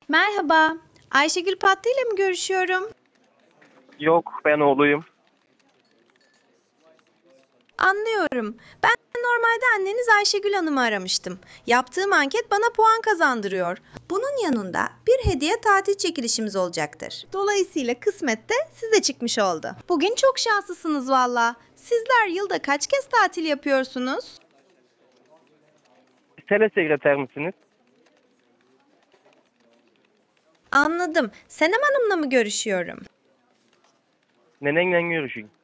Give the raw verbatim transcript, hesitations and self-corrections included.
Merhaba, Ayşegül Patlı ile mi görüşüyorum? Yok, ben oğluyum. Anlıyorum. Ben normalde anneniz Ayşegül Hanım'ı aramıştım. Yaptığım anket bana puan kazandırıyor. Bunun yanında bir hediye tatil çekilişimiz olacaktır. Dolayısıyla kısmette size çıkmış oldu. Bugün çok şanslısınız valla. Sizler yılda kaç kez tatil yapıyorsunuz? Telesekreter misiniz? Anladım. Senem Hanım'la mı görüşüyorum? Nenenle görüşün.